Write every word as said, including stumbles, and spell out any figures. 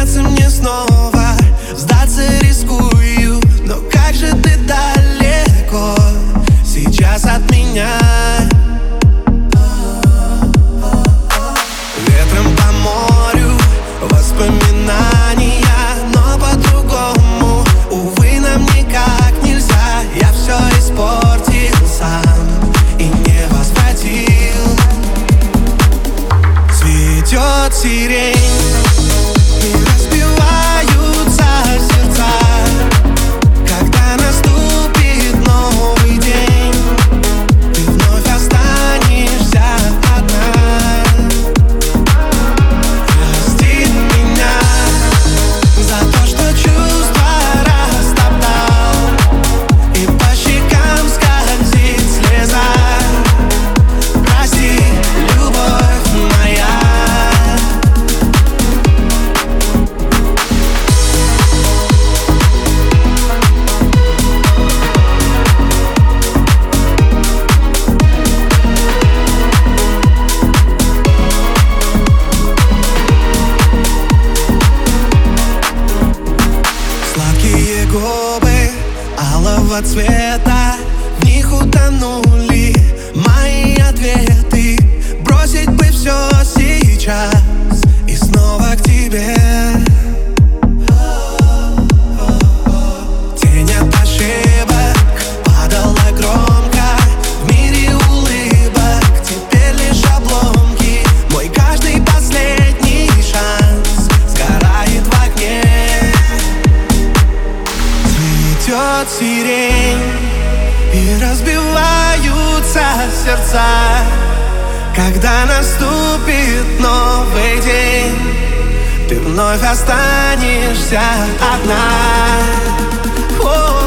признаться мне снова, сдаться рискую, но как же ты далеко сейчас от меня. Ветром по морю воспоминания, но по-другому, увы, нам никак нельзя. Я все испортил сам и не возвратил. Цветет сирень и разбиваются сердца, когда наступит новый день. Ты вновь останешься одна. Прости меня за то, что чувства растоптал, и по щекам скользит слеза. Прости, любовь моя. Сладкие губы алого цвета, в них утонули мои ответы. Бросить бы все сейчас и снова к тебе. Тень от ошибок падала громко, в мире улыбок теперь лишь обломки. Мой каждый последний шанс сгорает в огне. Цветет сирень и разбиваются сердца, когда наступит новый день. Ты вновь останешься одна. О,